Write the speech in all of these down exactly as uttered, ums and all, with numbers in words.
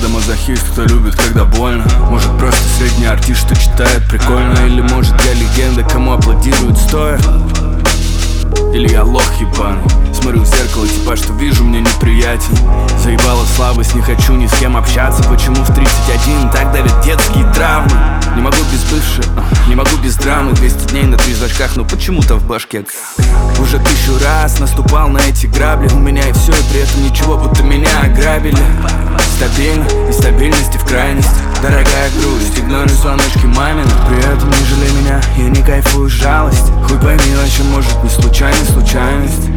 это мазохист, кто любит, когда больно. Может просто средний артист, что читает прикольно. Или может я легенда, кому аплодируют стоя. Или я лох ебаный. Смотрю в зеркало, типа что вижу, мне неприятен. Заебала слабость, не хочу ни с кем общаться. Почему в тридцать один так давят детские травмы? Не могу без бывшей, не могу без драмы. Двести дней на трезвачках, но почему-то в башке. Уже тысячу раз наступал на эти грабли. У меня и все, и при этом ничего, будто меня ограбили. Стабильно, и стабильности в крайность. Дорогая грусть, игнорю звоночки мамины. При этом не жалей меня, я не кайфую жалость. Хуй пойми, о чем может не случайность, случайность.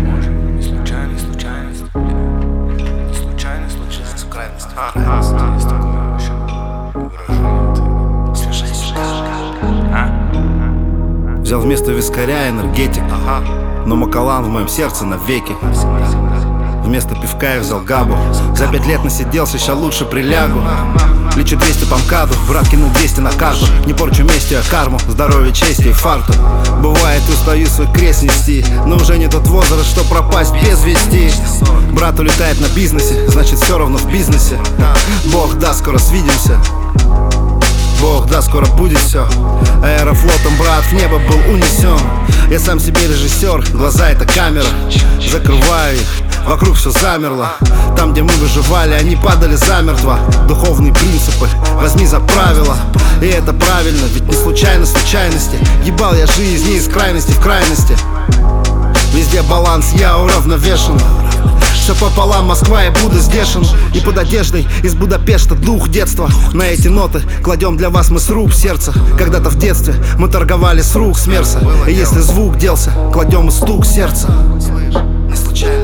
Взял вместо вискаря энергетик, но Макалан в моем сердце навеки. Вместо пивка я взял габу. За пять лет насиделся, ща лучше прилягу. Лечу двести по МКАДу, брат кинул двести на карту. Не порчу местью, а карму, здоровье, честь и фарту. Бывает, устаю свой крест нести, но уже не тот возраст, что пропасть без вести. Брат улетает на бизнесе, значит все равно в бизнесе. Бог даст, скоро свидимся. Бог даст, скоро будет все. Аэрофлотом, брат, в небо был унесен. Я сам себе режиссер, глаза это камера. Закрываю их, вокруг все замерло. Там, где мы выживали, они падали замертво. Духовные принципы, возьми за правило. И это правильно, ведь не случайно случайности. Ебал я жизнь не из крайности в крайности. Везде баланс, я уравновешен. Все пополам, Москва и Будда здешен. И под одеждой из Будапешта дух детства. На эти ноты кладем для вас мы с рук сердца. Когда-то в детстве мы торговали с рук с Мерса. И если звук делся, кладем и стук сердца. Не случайно.